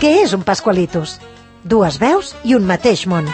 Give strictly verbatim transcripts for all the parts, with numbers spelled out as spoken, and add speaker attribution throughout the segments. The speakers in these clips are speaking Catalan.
Speaker 1: Què és un Pascualitos? Dues veus i un mateix món.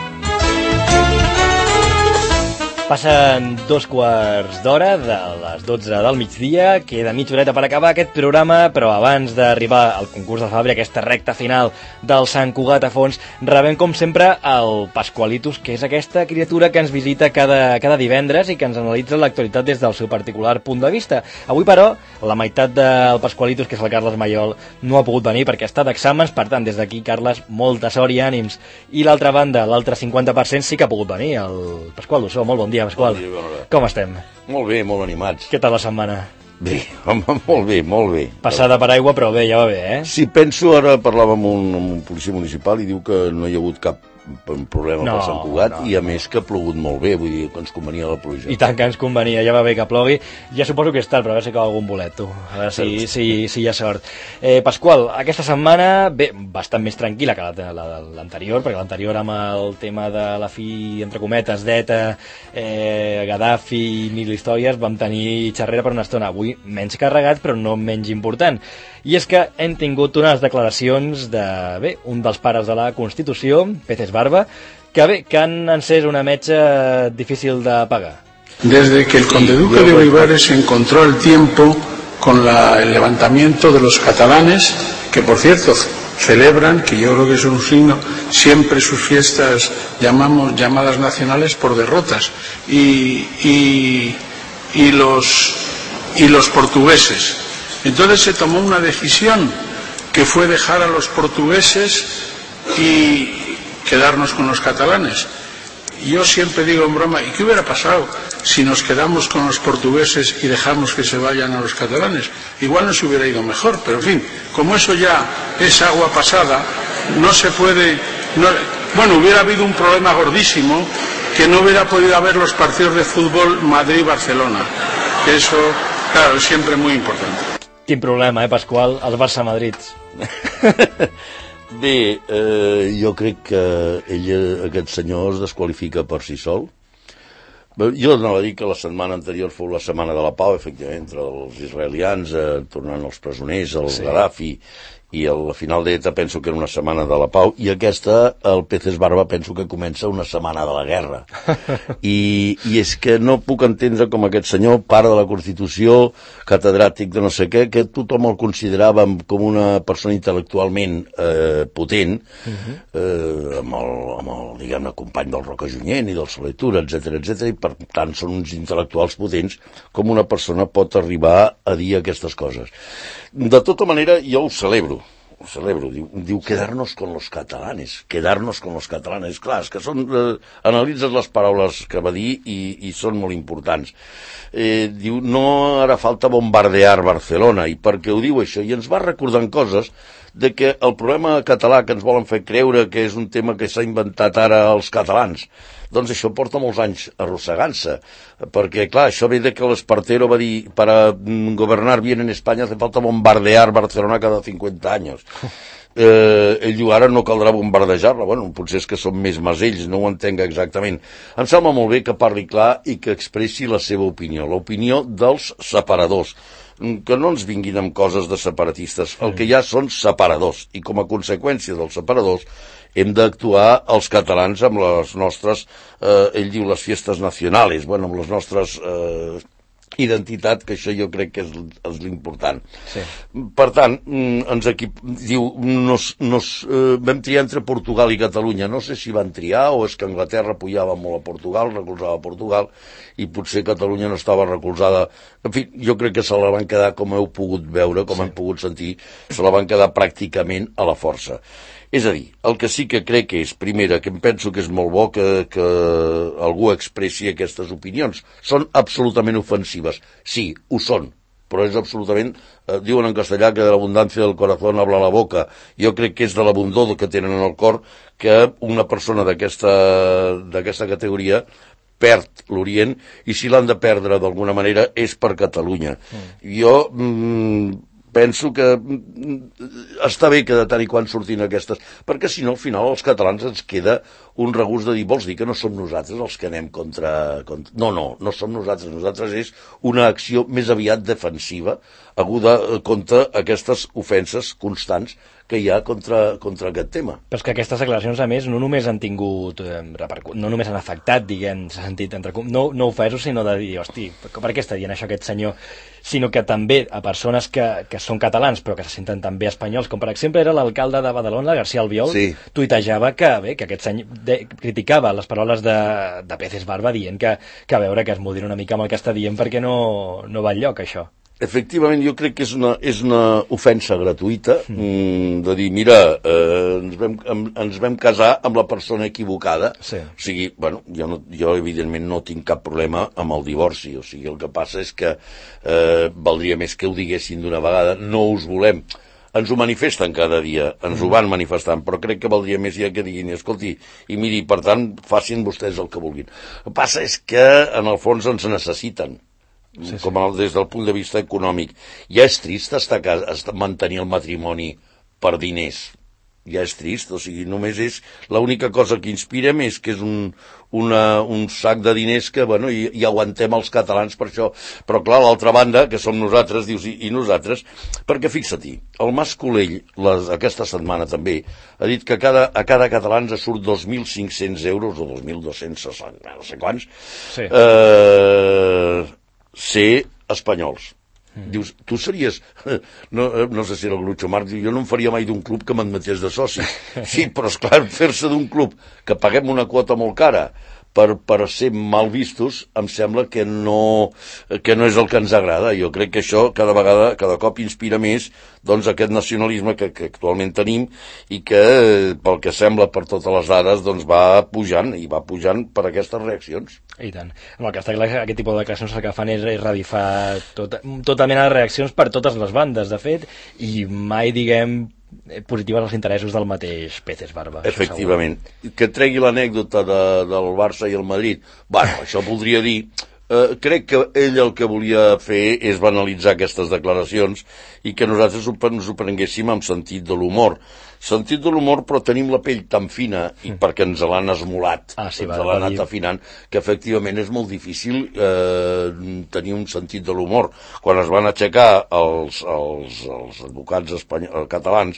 Speaker 2: Passen dos quarts d'hora de les dotze del migdia, queda mitja horeta per acabar aquest programa, però abans d'arribar al concurs de Fabri, aquesta recta final del Sant Cugat a fons, rebem com sempre el Pascualitos, que és aquesta criatura que ens visita cada, cada divendres i que ens analitza l'actualitat des del seu particular punt de vista. Avui, però, la meitat del Pascualitos, que és el Carles Maiol, no ha pogut venir perquè està d'exàmens, per tant, des d'aquí, Carles, molta sort i ànims. I l'altra banda, l'altre cinquanta per cent sí que ha pogut venir, el Pasqual Dussó. Molt bon dia, Pasqual.
Speaker 3: Bon dia, bona hora.
Speaker 2: Com estem?
Speaker 3: Molt bé, molt animats.
Speaker 2: Què tal la setmana?
Speaker 3: Bé, home, molt bé, molt bé.
Speaker 2: Passada per aigua, però bé, ja va bé, eh?
Speaker 3: Si penso, ara parlava amb un, amb un policia municipal i diu que no hi ha hagut cap problema no, per Sant Cugat, no, i a més que ha plogut molt bé, vull dir que ens convenia la pluja.
Speaker 2: I tant que ens convenia, ja va bé que plogui. Ja suposo que és tard, però a veure si cau algun bolet, tu. A veure si, si, si hi ha sort. Eh, Pasqual, aquesta setmana, bé, bastant més tranquil·la que l'anterior, perquè l'anterior amb el tema de la fi, entre cometes, d'ETA, eh, Gaddafi i mil històries, vam tenir xerrera per una estona. Avui menys carregat, però no menys important. I és que hem tingut unes declaracions de, bé, un dels pares de la Constitució, Peces Barba, que bé, que han encès una metxa difícil de pagar.
Speaker 4: Desde que el condeduque de Olivares encontró el tiempo con la, el levantamiento de los catalanes, que por cierto celebran, que yo creo que es un signo, siempre sus fiestas llamamos, llamadas nacionales por derrotas, y, y, y, los, y los portugueses. Entonces se tomó una decisión que fue dejar a los portugueses y quedarnos con los catalanes. Yo siempre digo en broma, ¿y qué hubiera pasado si nos quedamos con los portugueses y dejamos que se vayan a los catalanes? Igual nos hubiera ido mejor, pero en fin, como eso ya es agua pasada, no se puede... No, bueno, hubiera habido un problema gordísimo, que no hubiera podido haber los partidos de fútbol Madrid-Barcelona, que eso, claro, es siempre muy importante.
Speaker 2: Quin problema, eh, Pasqual? Els Barça-Madrids.
Speaker 3: Bé, eh, jo crec que ell, aquest senyor es desqualifica per si sol. Jo anava a dir que la setmana anterior fou la setmana de la pau, efectivament, entre els israelians, eh, tornant els presoners, el sí. Gaddafi, i a la final d'ETA penso que era una setmana de la pau, i aquesta, el Peces Barba, penso que comença una setmana de la guerra. I, i és que no puc entendre com aquest senyor, pare de la Constitució, catedràtic de no sé què, que tothom el considerava com una persona intel·lectualment eh, potent, uh-huh. eh, amb, el, amb el, diguem-ne, company del Roca Junyent i del Soletura, etcètera, etcètera, i per tant són uns intel·lectuals potents, com una persona pot arribar a dir aquestes coses. De tota manera, jo ho celebro, ho celebro, diu, diu quedar-nos con los catalanes, quedar-nos con los catalanes. Clar, és que són, eh, analitzes les paraules que va dir i, i són molt importants. Eh, diu, no harà falta bombardear Barcelona, i per què ho diu això? I ens va recordant coses de que el problema català que ens volen fer creure que és un tema que s'ha inventat ara els catalans, doncs això porta molts anys arrossegant-se, perquè clar, això ve de que l'Espartero va dir para governar bien en Espanya hace falta bombardear Barcelona cada cinquanta anys. Eh, ell diu, ara no caldrà bombardejar-la. Bueno, potser és que són més masells, no ho entenc exactament. Em sembla molt bé que parli clar i que expressi la seva opinió, l'opinió dels separadors, que no ens vinguin amb coses de separatistes, el que ja són separadors, i com a conseqüència dels separadors hem d'actuar els catalans amb les nostres, eh, ell diu les fiestes nacionals, bueno, amb les nostres eh, identitat, que això jo crec que és, és l'important. Sí. Per tant, ens equip... diu, nos, nos, eh, vam triar entre Portugal i Catalunya, no sé si van triar o és que Anglaterra pujava molt a Portugal, recolzava a Portugal, i potser Catalunya no estava recolzada. En fi, jo crec que se la van quedar, com heu pogut veure, com sí. hem pogut sentir, se la van quedar pràcticament a la força. És a dir, el que sí que crec que és, primera, que em penso que és molt bo que, que algú expressi aquestes opinions. Són absolutament ofensives. Sí, ho són, però és absolutament, eh, diuen en castellà que de l'abundància del corazón habla la boca. Jo crec que és de l'abundor que tenen en el cor que una persona d'aquesta d'aquesta categoria perd l'Orient, i si l'han de perdre d'alguna manera és per Catalunya. Mm. Jo... Mm, penso que està bé que de tant i quan surtin aquestes, perquè si no al final als catalans ens queda un regust de dir, vols dir que no som nosaltres els que anem contra... contra... No, no, no som nosaltres, nosaltres és una acció més aviat defensiva aguda contra aquestes ofenses constants que hi ha contra, contra aquest tema.
Speaker 2: Però és que aquestes declaracions, a més, no només han tingut eh, repercut, no només han afectat, diguem, s'ha sentit entre no, no ofesos, sinó de dir, hosti, per què està dient això aquest senyor? Sinó que també a persones que, que són catalans però que se senten també espanyols, com per exemple era l'alcalde de Badalona, García Albiol,
Speaker 3: sí.
Speaker 2: tuitejava que, bé, que aquest senyor de, criticava les paraules de, de Peces Barba dient que, que a veure, que es modera una mica amb el que està dient perquè no, no va enlloc, això.
Speaker 3: Efectivament, jo crec que és una, és una ofensa gratuïta mm, de dir, mira, eh, ens, vam, ens vam casar amb la persona equivocada.
Speaker 2: Sí.
Speaker 3: O sigui, bueno, jo, no, jo evidentment no tinc cap problema amb el divorci. O sigui, el que passa és que eh, valdria més que ho diguessin d'una vegada. No us volem. Ens ho manifesten cada dia, ens ho van manifestant, però crec que valdria més ja que diguin, escolti, i miri, per tant, facin vostès el que vulguin. El que passa és que, en el fons, ens necessiten. Sí, sí. Com el, des del punt de vista econòmic. Ja és trist estar, estar, mantenir el matrimoni per diners. Ja és trist, o sigui, només és... L'única cosa que inspirem és que és un, una, un sac de diners que, bueno, i, i aguantem els catalans per això. Però, clar, l'altra banda, que som nosaltres, dius, i, i nosaltres... Perquè, fixa-t'hi, el Mas Colell, les, aquesta setmana també, ha dit que cada, a cada català ens surt dos mil cinc-cents euros o dos mil dos-cents, no sé quants, sí. eh, ser espanyols. Mm. Dius, tu series... No, no sé si era el Groucho Marx, jo no em faria mai d'un club que m'admetés de soci. Sí, però esclar, fer-se d'un club que paguem una quota molt cara per, per ser mal vistos, em sembla que no, que no és el que ens agrada. Jo crec que això cada vegada, cada cop inspira més doncs, aquest nacionalisme que, que actualment tenim i que, pel que sembla per totes les dades, doncs, va pujant, i va pujant per aquestes reaccions.
Speaker 2: I tant. Amb el que està clar, aquest tipus de declaracions el que fan és revifar tota, tota mena de reaccions per totes les bandes, de fet, i mai, diguem, positives als interessos del mateix Peces Barba.
Speaker 3: Efectivament. Que tregui l'anècdota de, del Barça i el Madrid, bueno, això voldria dir... Eh, crec que ell el que volia fer és banalitzar aquestes declaracions i que nosaltres ens ho prenguéssim amb sentit de l'humor. Sentit de l'humor, però tenim la pell tan fina, i perquè ens l'han esmolat,
Speaker 2: ah, sí,
Speaker 3: ens
Speaker 2: va,
Speaker 3: l'han
Speaker 2: va
Speaker 3: anat
Speaker 2: dir...
Speaker 3: afinant, que efectivament és molt difícil eh, tenir un sentit de l'humor. Quan es van aixecar els, els, els advocats espanyols, catalans,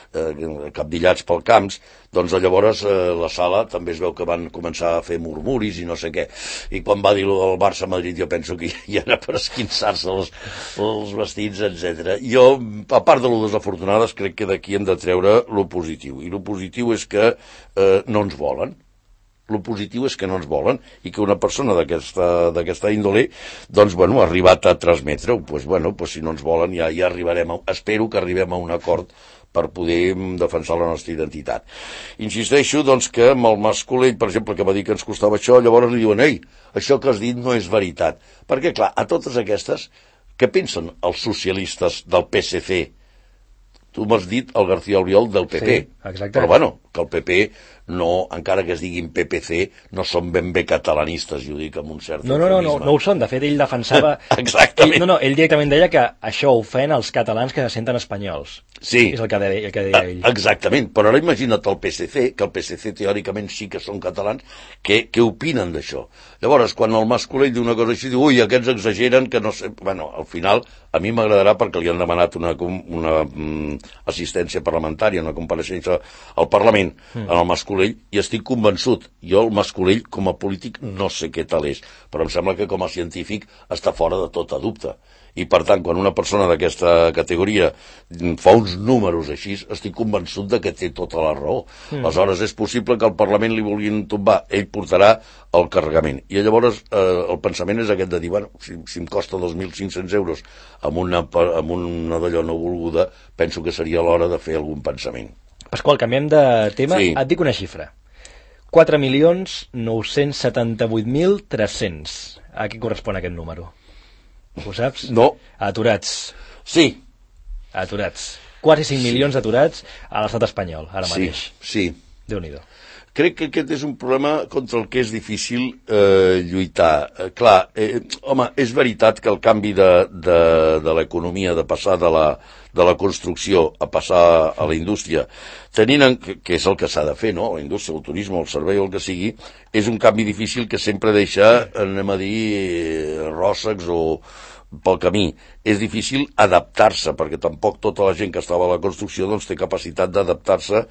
Speaker 3: eh, capdillats pel Camps, doncs llavors eh, la sala també es veu que van començar a fer murmuris i no sé què, i quan va dir el Barça-Madrid jo penso que ja era per esquinçar-se els, els vestits, etcètera. Jo, a part de lo desafortunades, crec que d'aquí hem de treure lo positiu, i lo positiu és que eh, no ens volen. Lo positiu és que no ens volen i que una persona d'aquesta d'aquesta índole doncs, bueno, ha arribat a transmetre-ho. Pues, bueno, pues, si no ens volen ja, ja arribarem, a, espero que arribem a un acord per poder defensar la nostra identitat. Insisteixo, doncs, que amb el Mas Colell, per exemple, que va dir que ens costava això, llavors li diuen, ei, això que has dit no és veritat. Perquè, clar, a totes aquestes, què pensen els socialistes del P S C? Tu m'has dit el García Albiol del P P.
Speaker 2: Sí, exacte.
Speaker 3: Però, bueno, que el P P no, encara que es diguin P P C, no són ben bé catalanistes, i ho dic amb un cert
Speaker 2: no, no, no, no, no ho són. De fet, ell defensava...
Speaker 3: Exactament.
Speaker 2: Ell, no, no, ell directament deia que això ofèn als catalans que se senten espanyols.
Speaker 3: Sí.
Speaker 2: És el que deia, el que deia ell.
Speaker 3: Exactament, però ara imagina't el P S C, que el P S C teòricament sí que són catalans, què, què opinen d'això? Llavors, quan el Mas Colell diu una cosa així, diu, ui, aquests exageren, que no sé... Bueno, al final, a mi m'agradarà perquè li han demanat una, una um, assistència parlamentària, una compareixença al Parlament, mm. en el Mas Colell, i estic convençut. Jo, el Mas Colell, com a polític, no sé què tal és, però em sembla que com a científic està fora de tota dubte. I, per tant, quan una persona d'aquesta categoria fa uns números així, estic convençut de que té tota la raó. Mm. Aleshores, és possible que al Parlament li vulguin tombar. Ell portarà el carregament. I llavors eh, el pensament és aquest de dir, bueno, si, si em costa dos mil cinc-cents euros amb una, amb una d'allò no volguda, penso que seria l'hora de fer algun pensament.
Speaker 2: Pasqual, canviem de tema.
Speaker 3: Sí.
Speaker 2: Et dic una xifra. quatre milions nou-cents setanta-vuit mil tres-cents. A què correspon aquest número? Ho saps?
Speaker 3: No.
Speaker 2: Aturats.
Speaker 3: Sí.
Speaker 2: Aturats. Quasi cinc milions d'aturats a l'estat espanyol, ara mateix.
Speaker 3: Sí, sí.
Speaker 2: Déu-n'hi-do.
Speaker 3: Crec que aquest és un problema contra el que és difícil eh, lluitar. Eh, clar, eh, home, és veritat que el canvi de, de, de l'economia, de passar de la, de la construcció a passar a la indústria, tenint en, que, que és el que s'ha de fer, no? La indústria, el turisme, el servei o el que sigui, és un canvi difícil que sempre deixa, anem a dir, ròssecs o, pel camí. És difícil adaptar-se, perquè tampoc tota la gent que estava a la construcció doncs, té capacitat d'adaptar-se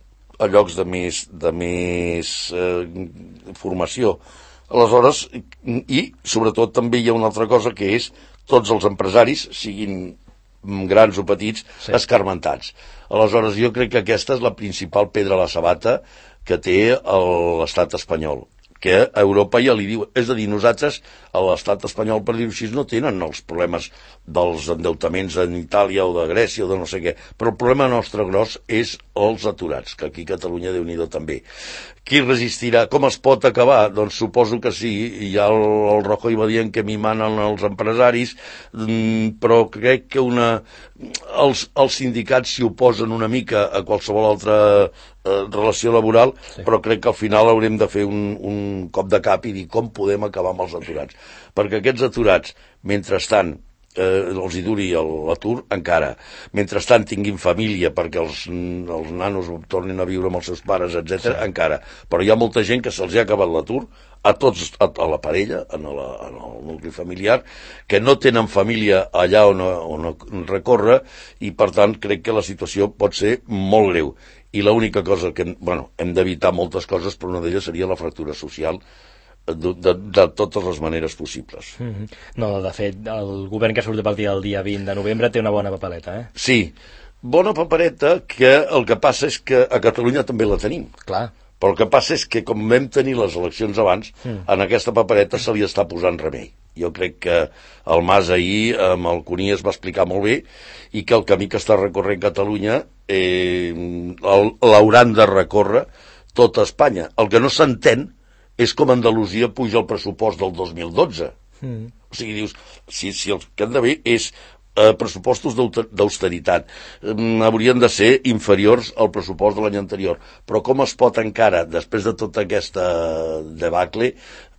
Speaker 3: a llocs de més, de més eh, formació. Aleshores, i sobretot també hi ha una altra cosa que és tots els empresaris, siguin grans o petits, sí. escarmentats. Aleshores, jo crec que aquesta és la principal pedra a la sabata que té l'estat espanyol, que a Europa ja li diu... És a dir, nosaltres, a l'estat espanyol, per dir-ho així, no tenen els problemes dels endeutaments en Itàlia o de Grècia o de no sé què, però el problema nostre gros és els aturats, que aquí a Catalunya, Déu-n'hi-do també. Qui resistirà? Com es pot acabar? Doncs suposo que sí, ja el, el Rajoy va dient que m'hi manen els empresaris, però crec que una... Els, els sindicats s'hi oposen una mica a qualsevol altra eh, relació laboral, sí. però crec que al final haurem de fer un, un cop de cap i dir com podem acabar amb els aturats. Perquè aquests aturats, mentrestant, eh, els hi duri l'atur encara, mentrestant tinguin família perquè els, els nanos tornin a viure amb els seus pares, etcètera, sí. encara. Però hi ha molta gent que se'ls ha acabat l'atur, a tots, a, a la parella, en, la, en el nucli familiar, que no tenen família allà on, on recorre, i per tant crec que la situació pot ser molt greu. I l'única cosa que, bueno, hem d'evitar moltes coses, però una d'elles seria la fractura social de, de, de totes les maneres possibles.
Speaker 2: Mm-hmm. No, de fet, el govern que surt a partir del dia vint de novembre té una bona papereta, eh?
Speaker 3: Sí, bona papereta, que el que passa és que a Catalunya també la tenim.
Speaker 2: Clar.
Speaker 3: Però el que passa és que, com vam tenir les eleccions abans, mm. en aquesta papereta se li està posant remei. Jo crec que el Mas ahir, amb el Cuní, es va explicar molt bé, i que el camí que està recorrent Catalunya eh, l'hauran de recórrer tota Espanya. El que no s'entén és com Andalusia puja el pressupost del dos mil dotze. Mm. O sigui, dius, si, si el que han d'haver és eh, pressupostos d'austeritat, eh, haurien de ser inferiors al pressupost de l'any anterior. Però com es pot encara, després de tota aquesta debacle,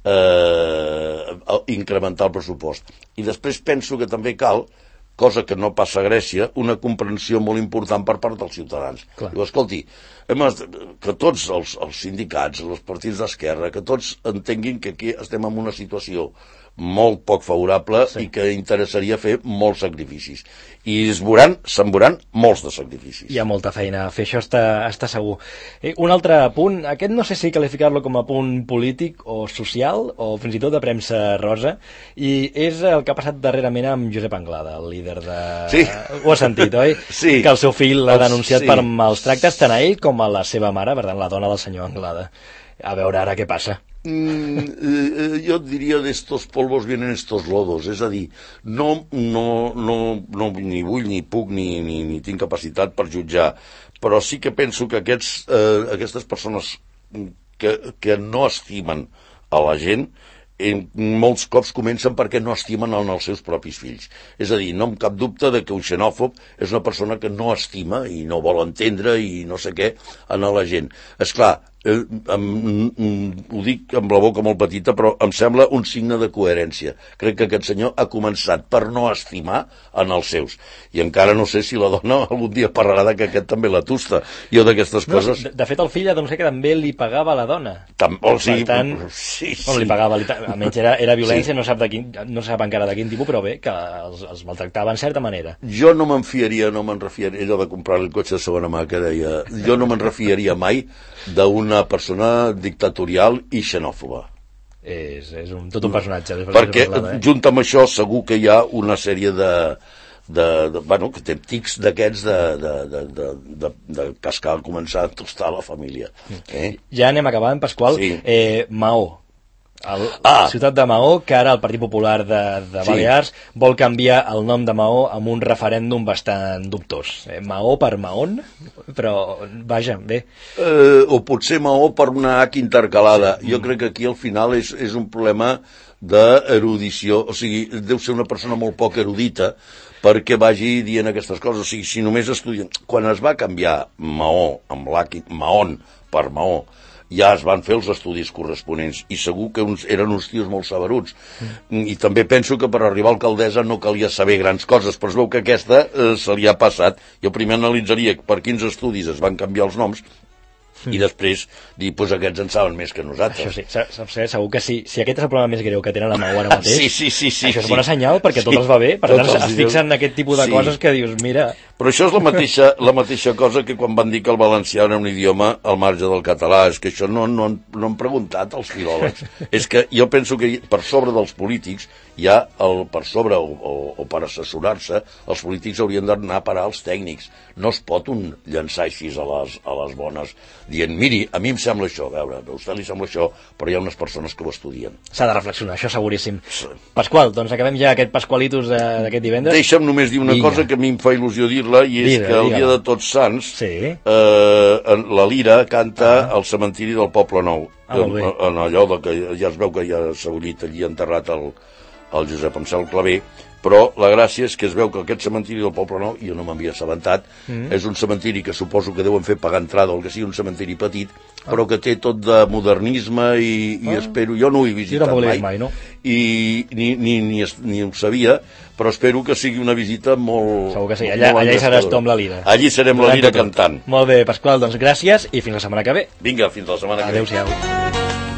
Speaker 3: eh, incrementar el pressupost? I després penso que també cal, cosa que no passa a Grècia, una comprensió molt important per part dels ciutadans. Clar. Diu, escolti, hem, que tots els, els sindicats, els partits d'esquerra, que tots entenguin que aquí estem en una situació molt poc favorable, sí. i que interessaria fer molts sacrificis. I es veuran, se'n veuran molts de sacrificis.
Speaker 2: Hi ha molta feina a fer, això està, està segur. Eh, un altre punt, aquest no sé si qualificar-lo com a punt polític o social, o fins i tot de premsa rosa, i és el que ha passat darrerament amb Josep Anglada, el líder de...
Speaker 3: Sí.
Speaker 2: Ho has sentit, oi?
Speaker 3: Sí.
Speaker 2: Que el seu fill l'ha denunciat
Speaker 3: sí.
Speaker 2: per mals tractes, tant a ell com a la seva mare, per tant, la dona del senyor Anglada. A veure ara què passa.
Speaker 3: Mm, eh, jo et diria d'estos polvos vienen estos lodos, és a dir, no, no, no, no ni vull, ni puc, ni, ni, ni tinc capacitat per jutjar, però sí que penso que aquests, eh, aquestes persones que, que no estimen a la gent, en molts cops comencen perquè no estimen els seus propis fills. És a dir, no amb cap dubte de que un xenòfob és una persona que no estima i no vol entendre i no sé què en la gent. Esclar, eh, em, ho dic amb la boca molt petita, però em sembla un signe de coherència. Crec que aquest senyor ha començat per no estimar en els seus. I encara no sé si la dona algun dia parlarà que aquest també la tusta. Jo d'aquestes no, coses...
Speaker 2: De, de fet, el fill no sé que també li pagava la dona.
Speaker 3: Tam... Oh, sí,
Speaker 2: per tant,
Speaker 3: sí, sí.
Speaker 2: No, li pagava, li... almenys era, era violència, sí. no, sap de quin, no sap encara de quin tipus, però bé, que els, els maltractava en certa manera.
Speaker 3: Jo no me'n fiaria, no me'n refiaria, allò de comprar el cotxe de segona mà que deia, jo no me'n refiaria mai d'una persona dictatorial i xenòfoba.
Speaker 2: És, és un, tot un personatge.
Speaker 3: Perquè,
Speaker 2: parlat, eh?
Speaker 3: junt amb això, segur que hi ha una sèrie de... de, de bueno, que té tics d'aquests de, de, de, de, de, de cascar, començar a tostar la família. Eh?
Speaker 2: Ja anem acabant, Pasqual.
Speaker 3: Sí.
Speaker 2: Eh, Maó. El,
Speaker 3: ah.
Speaker 2: La ciutat de Maó, que ara el Partit Popular de, de Balears sí. vol canviar el nom de Maó amb un referèndum bastant dubtós. Eh, Maó per Mahón, però vaja, bé.
Speaker 3: Eh, o potser Maó per una H intercalada. Sí. Jo crec que aquí al final és, és un problema d'erudició, o sigui, deu ser una persona molt poc erudita perquè vagi dient aquestes coses. O sigui, si només estudien... Quan es va canviar Maó amb l'H, Mahón per Maó, ja es van fer els estudis corresponents i segur que uns, eren uns tios molt saberuts. Mm. I també penso que per arribar a alcaldessa no calia saber grans coses, però es veu que aquesta eh, se li ha passat. Jo primer analitzaria per quins estudis es van canviar els noms i després dir, doncs aquests en saben més que nosaltres.
Speaker 2: Això sí, saps, segur que sí, si aquest és el problema més greu que tenen a Mau ara mateix,
Speaker 3: sí, sí, sí, sí,
Speaker 2: això és
Speaker 3: sí.
Speaker 2: bona senyal perquè tot
Speaker 3: sí,
Speaker 2: els va bé, per tant es, es fixen en aquest tipus de
Speaker 3: sí.
Speaker 2: coses que dius, mira...
Speaker 3: Però això és la mateixa, la mateixa cosa que quan van dir que el valencià era un idioma al marge del català, és que això no, no, no han preguntat els filòlegs. És que jo penso que per sobre dels polítics hi ha, el, per sobre o, o, o per assessorar-se, els polítics haurien d'anar a parar als tècnics. No es pot un llançar així a les, a les bones dient, miri, a mi em sembla això, a veure, a vostè li sembla això, però hi ha unes persones que ho estudien.
Speaker 2: S'ha de reflexionar, això seguríssim. Sí. Pasqual, doncs acabem ja aquest Pasqualitos d'aquest divendres.
Speaker 3: Deixa'm només dir una Vinga. cosa que a mi em fa il·lusió dir-la, i és digue, que el dia de Tots Sants sí. eh, la Lira canta ah. al cementiri del Poble Nou.
Speaker 2: Ah,
Speaker 3: en, en allò de que ja es veu que hi ha sebollit allí enterrat el, el Josep Ansel Clavé, però la gràcia és que es veu que aquest cementiri del Poble Nou, jo no m'havia assabentat, mm. és un cementiri que suposo que deuen fer pagar entrada, o que sigui un cementiri petit, ah. però que té tot de modernisme i, i ah. espero, jo no ho he visitat mai,
Speaker 2: mai no?
Speaker 3: i ni, ni, ni, ni ho sabia, però espero que sigui una visita molt...
Speaker 2: Segur que sí, allà, allà hi seràs tu amb la Lira.
Speaker 3: Allí serem la Lira cantant.
Speaker 2: Molt bé, Pasqual, doncs gràcies i fins la setmana que ve.
Speaker 3: Vinga, fins la setmana que ve.
Speaker 2: Adéu-siau.